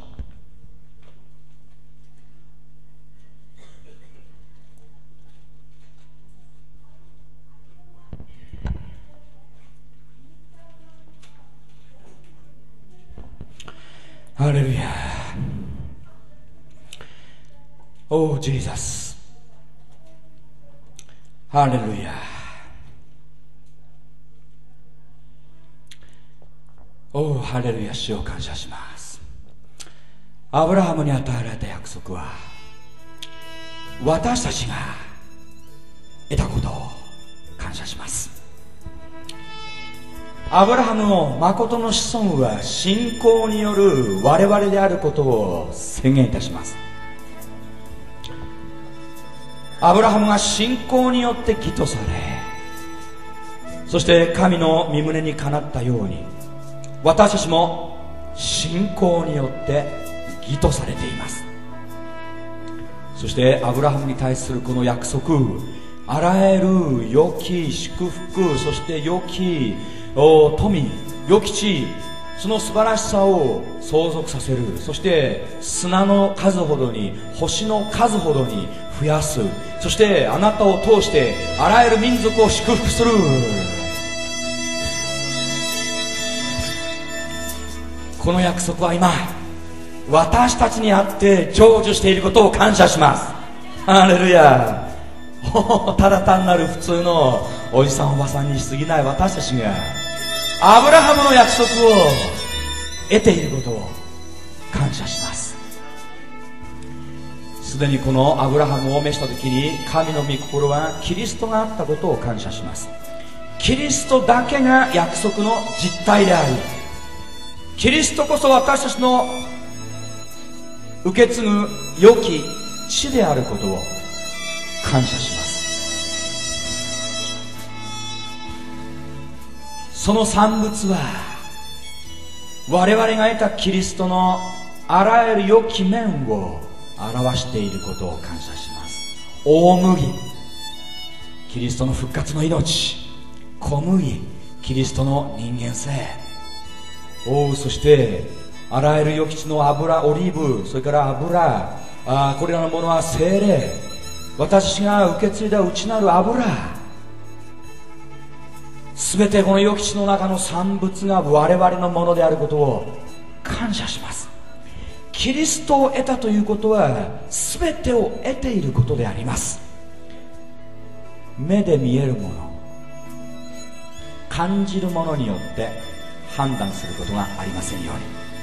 ハレルヤ。おージーザス。ハレルヤ。おーハレルヤ。主を感謝します。アブラハムに与えられた約束は私たちが得たことを感謝します。アブラハムの誠の子孫は信仰による我々であることを宣言いたします。アブラハムが信仰によって義とされ、そして神の御胸にかなったように、私たちも信仰によって義とされています。そしてアブラハムに対するこの約束、あらゆる良き祝福、そして良き富、良き地、その素晴らしさを相続させる。そして砂の数ほどに、星の数ほどに増やす。そしてあなたを通してあらゆる民族を祝福する。この約束は今私たちにあって成就していることを感謝します。ハレルヤ。ただ単なる普通のおじさんおばさんに過ぎない私たちがアブラハムの約束を得ていることを感謝します。すでにこのアブラハムを召した時に神の御心はキリストがあったことを感謝します。キリストだけが約束の実体であり、 キリストこそ私たちの受け継ぐ良き地であることを感謝します。その産物は我々が得たキリストのあらゆる良き面を表していることを感謝します。大麦、キリストの復活の命。小麦、キリストの人間性。そしてあらゆる良き地の油、オリーブ、それから油、これらのものは精霊、私が受け継いだ内なる油、すべてこの良き地の中の産物が我々のものであることを感謝します。キリストを得たということはすべてを得ていることであります。目で見えるもの、感じるものによって判断することがありませんように。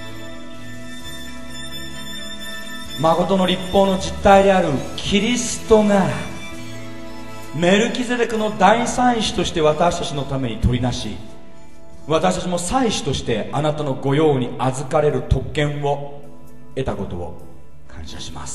誠の立法の実体であるキリストがメルキゼデクの大祭司として私たちのために取りなし、私たちも祭司としてあなたの御用に預かれる特権を得たことを感謝します。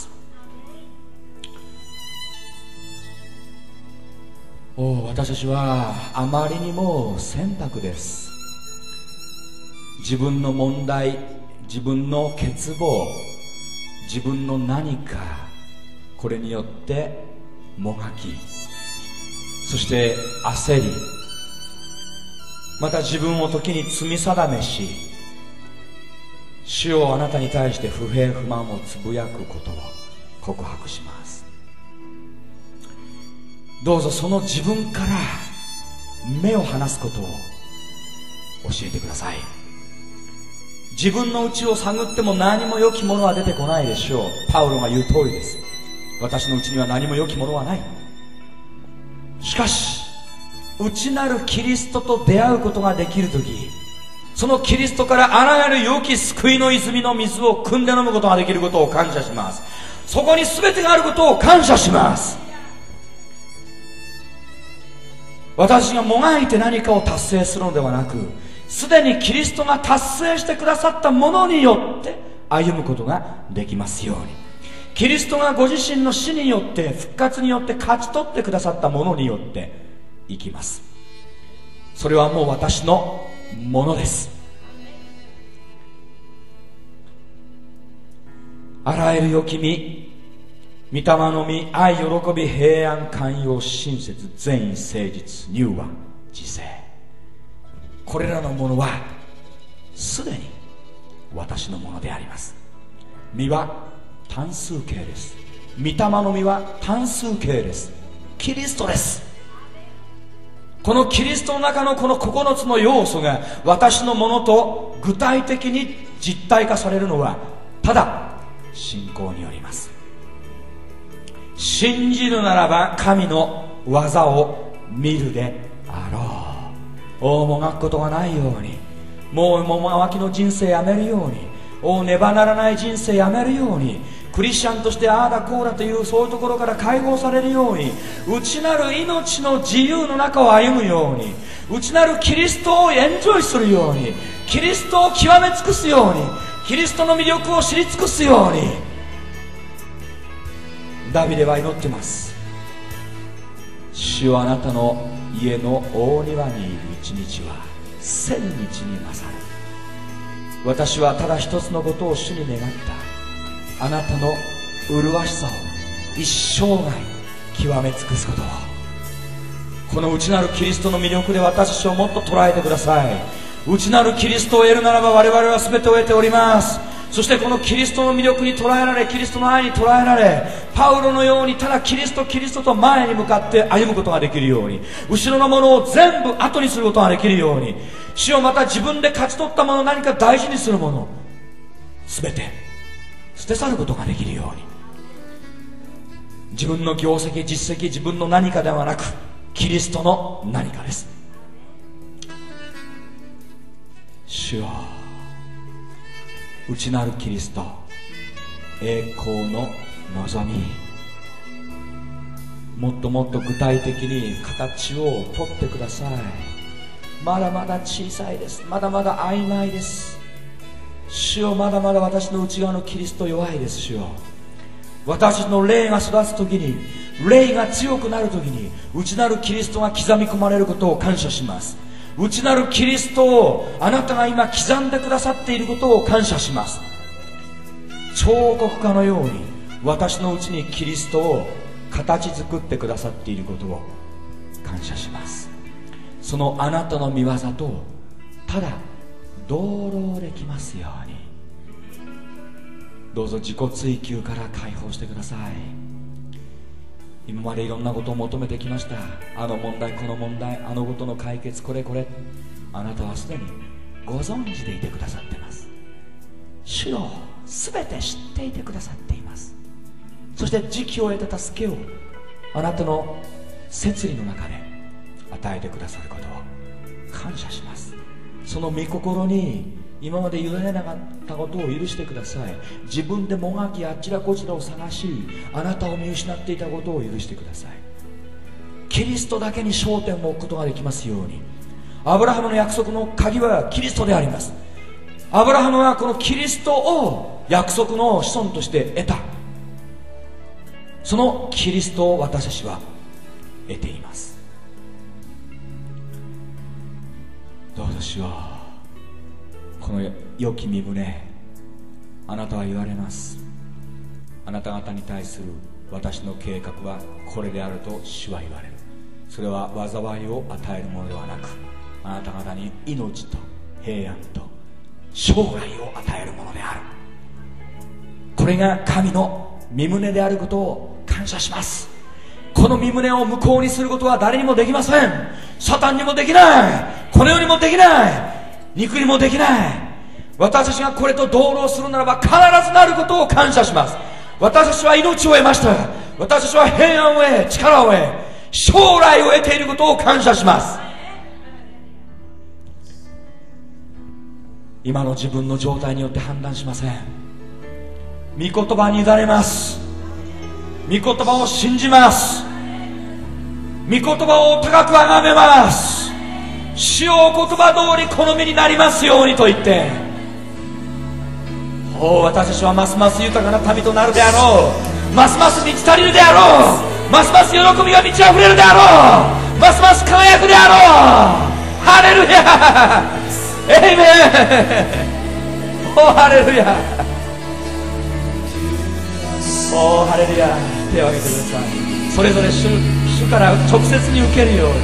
私たちはあまりにも船舶です。自分の問題、自分の欠乏、自分の何か、これによってもがき、そして焦り、また自分を時に罪定めし、主よあなたに対して不平不満をつぶやくことを告白します。どうぞその自分から目を離すことを教えてください。自分の内を探っても何も良きものは出てこないでしょう。パウロが言う通りです。私の内には何も良きものはない。しかし内なるキリストと出会うことができるとき、そのキリストからあらゆる良き救いの泉の水を汲んで飲むことができることを感謝します。そこに全てがあることを感謝します。私がもがいて何かを達成するのではなく、すでにキリストが達成してくださったものによって歩むことができますように。キリストがご自身の死によって復活によって勝ち取ってくださったものによって生きます。それはもう私のものです。あらゆる良き実、御霊の実、愛、喜び、平安、寛容、親切、善意、誠実、柔和、自制、これらのものはすでに私のものであります。実は単数形です。御霊の実は単数形です。キリストです。このキリストの中のこの9つの要素が私のものと具体的に実体化されるのはただ信仰によります。信じるならば神の技を見るであろう。もがくことがないように、もがきの人生やめるように、ねばならない人生やめるように、クリスチャンとしてああだこうだというそういうところから解放されるように、内なる命の自由の中を歩むように、内なるキリストをエンジョイするように、キリストを極め尽くすように、キリストの魅力を知り尽くすように、ダビデは祈ってます。主よ、あなたの家の大庭にいる一日は1000日に勝る。私はただ一つのことを主に願った。あなたの麗しさを一生涯極め尽くすことを。この内なるキリストの魅力で私たちをもっと捉えてください。内なるキリストを得るならば我々は全てを得ております。そしてこのキリストの魅力に捉えられ、キリストの愛に捉えられ、パウロのようにただキリストと前に向かって歩むことができるように、後ろのものを全部後にすることができるように、主をまた自分で勝ち取ったもの、何か大事にするもの全て捨て去ることができるように、自分の業績、実績、自分の何かではなくキリストの何かです。主よ、内なるキリスト、栄光の望み、もっともっと具体的に形をとってください。まだまだ小さいです。まだまだ曖昧です。 主よ、まだまだ私の内側のキリスト弱いです。主よ、私の霊が育つ時に、霊が強くなる時に、内なるキリストが刻み込まれることを感謝します。内なるキリストをあなたが今刻んでくださっていることを感謝します。彫刻家のように私のうちにキリストを形作ってくださっていることを感謝します。そのあなたの御業とただ同労できますように、どうぞ自己追求から解放してください。今までいろんなことを求めてきました。あの問題この問題、あのことの解決、これこれ、あなたはすでにご存知でいてくださっています。主よ、すべて知っていてくださっています。そして時期を得た助けをあなたの摂理の中で与えてくださることを感謝します。その御心に今まで委ねなかったことを許してください。自分でもがきあちらこちらを探し、あなたを見失っていたことを許してください。キリストだけに焦点を置くことができますように。アブラハムの約束の鍵はキリストであります。アブラハムはこのキリストを約束の子孫として得た。そのキリストを私たちは得ています。どうぞ主よ、この良き身胸、あなたは言われます。あなた方に対する私の計画はこれであると主は言われる。それは災いを与えるものではなく、あなた方に命と平安と将来を与えるものである。これが神の身胸であることを感謝します。この身胸を無効にすることは誰にもできません。サタンにもできない、この世にもできない、肉にもできない。私たちがこれと同労するならば必ずなることを感謝します。私たちは命を得ました。私たちは平安を得、力を得、将来を得ていることを感謝します。今の自分の状態によって判断しません。御言葉に委ねます。御言葉を信じます。御言葉を高く崇めます。主よ、お言葉通りこの身になりますようにと言って、私たちはますます豊かな民となるであろう。ますます満ち足りるであろう。ますます喜びが満ち溢れるであろう。ますます輝くであろう。ハレルヤ、エイメン、おハレルヤ、おハレルヤ。手を挙げてください。それぞれ 主から直接に受けるように、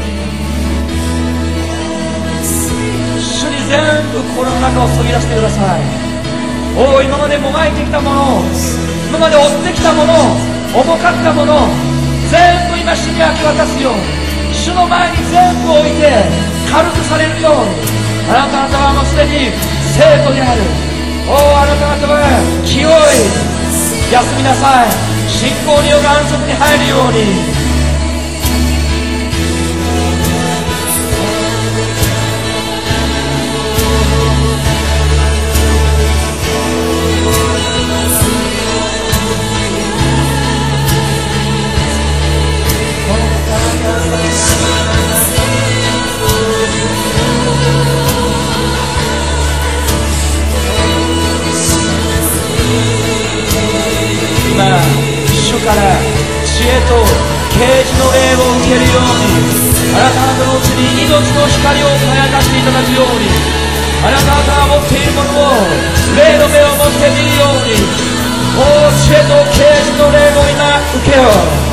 主に全部心の中を注ぎ出してください。今までもがいてきたもの、今まで追ってきたもの、重かったもの、全部今主に明け渡すように、主の前に全部置いて軽くされるように。あなた方はもうすでに生徒である。あなた方は清い、休みなさい。信仰による安息に入るように。今主から知恵と啓示の霊を受けるように、あなた方のうちに命の光を輝かしていただくように、あなた方が持っているものを霊の目を持って見るように、知恵と啓示の霊を今受けよう。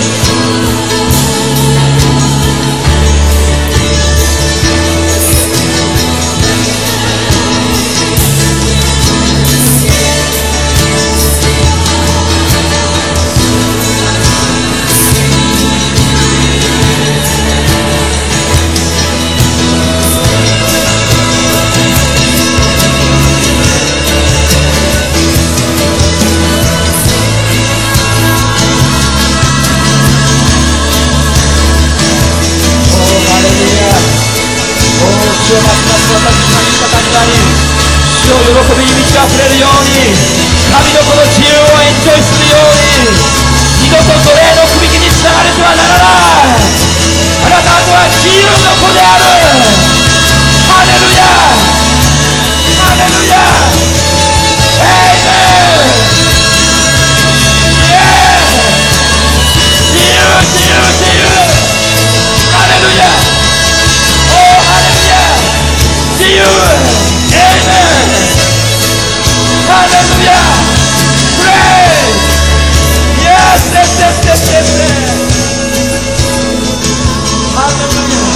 「 あふれるように、神のこの自由をエンジョイするように、二度と奴隷の首輝につながれてはならない。あなたとは自由の子である。ハレルヤ、ハレルヤ、エイメン。自由、自由、自由。ハレルヤ、おーハレルヤ、自由、エイメン。ハレルヤ、プレイ、イエス、ですですですです。ハレルヤ。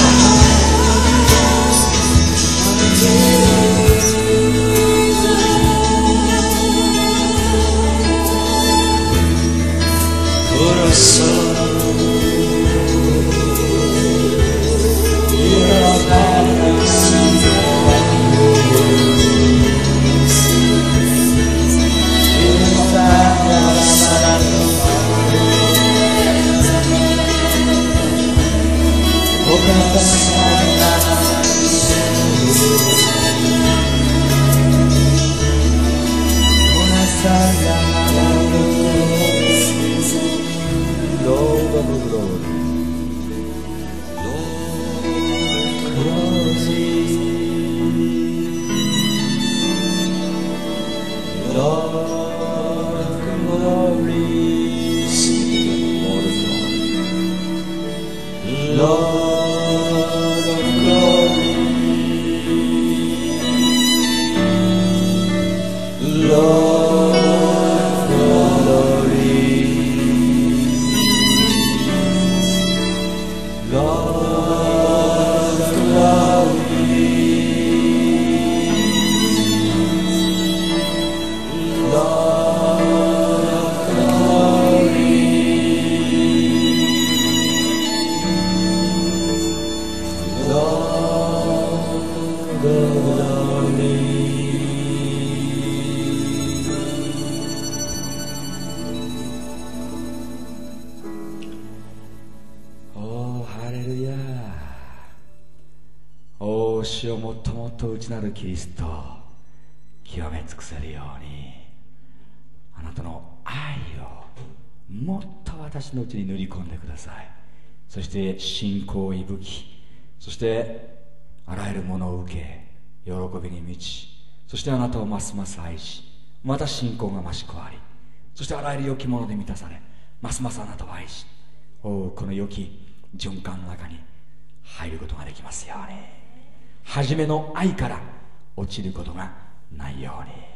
主をもっともっと内なるキリストを極め尽くせるように、あなたの愛をもっと私のうちに塗り込んでください。そして信仰を息吹き、そしてあらゆるものを受け喜びに満ち、そしてあなたをますます愛し、また信仰が増し加わり、そしてあらゆる良きもので満たされ、ますますあなたを愛し、この良き循環の中に入ることができますように。初めの愛から落ちることがないように。